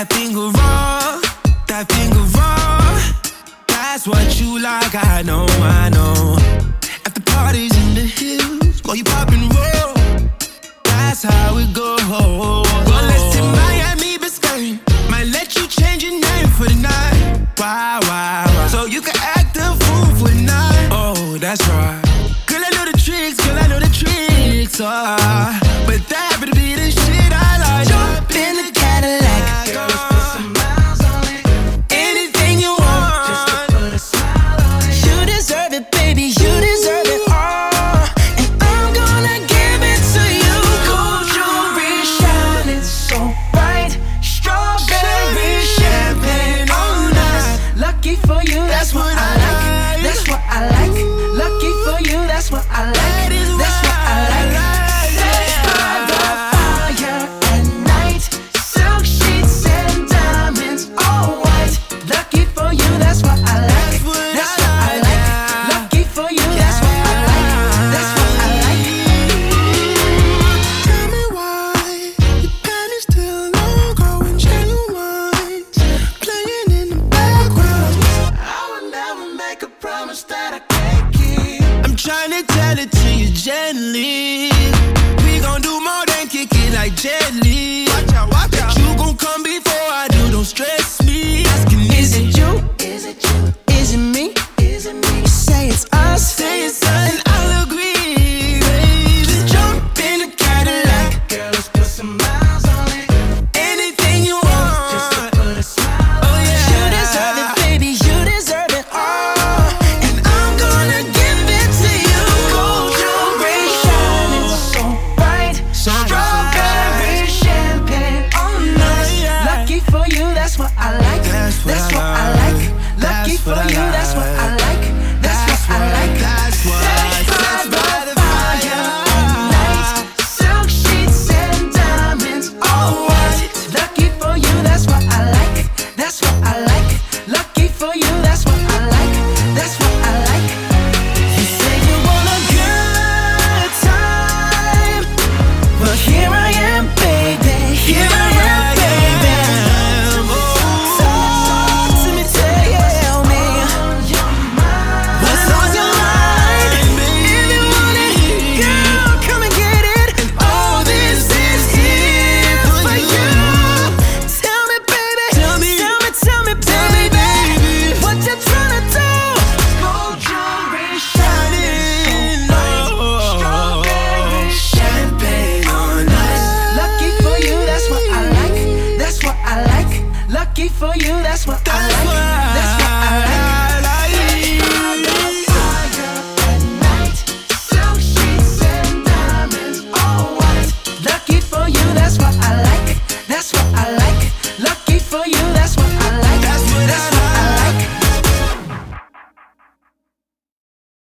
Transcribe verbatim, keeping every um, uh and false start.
That finger raw, that finger raw. That's what you like, I know, I know. At the parties in the hills, while you pop and roll, that's how it goes. Well, let's in Miami, Biscayne. Might let you change your name for the night. Wow, wow, wow. So you can act a fool for the night. Oh, that's right. Girl, I know the tricks, girl, I know the tricks. Oh, but that would be the shit I like. Jump in the Cadillac, girl, let's put some miles on it. Anything you want, just to put a smile on it. You deserve it, baby, you deserve it all. And I'm gonna give it to you. Gold jewelry shining so bright. Strawberry champagne on us. Lucky for you, that's what I like. That's what I like. Lucky for you, that's what I like. That's what I like. Sex by the fire at night. Silk sheets and diamonds, all white. Lucky for you, that's what I like. That's what I like. Lucky for you, that's what I like. That's what I like. Tell me why your panties still long, going genuine, playing in the background. I would never make a promise that I can't keep. I'm trying to tell it to you gently. We gon' do more than kick it like Jet Li. Watch out, watch out. You gon' come before I do, don't stress me. Asking, is it you? Is it you? Is it me? Is it me? Say it's us, say it's us, and I'll agree, baby. Just jump in the Cadillac, girl, let's put some miles on it. Anything you want, just to put a smile on it. Oh yeah, you deserve it, baby, you deserve it all. And I'm gonna give it to you. Gold jewelry shining so bright. Strawberry champagne on us. Lucky for you, that's what I like. That's what I like. Lucky for you, that's what I like. That's what I like. Sex by the fire at night. Silk sheets and diamonds, all white. Lucky for you, that's what I like. That's what I like. Lucky for you, that's what I like. That's what I like. You say you want a good time, but here I am, baby. Here I am, baby. Talk to me, tell me what's on your mind. If you want it, girl, come and get it. And all this is here for you. Tell me, baby. Tell me, tell me, tell me, baby, what you tryna do? Gold jewelry shining, strawberry champagne on us. Lucky for you, that's what I like. That's what I like. Lucky for you, that's what I like. That's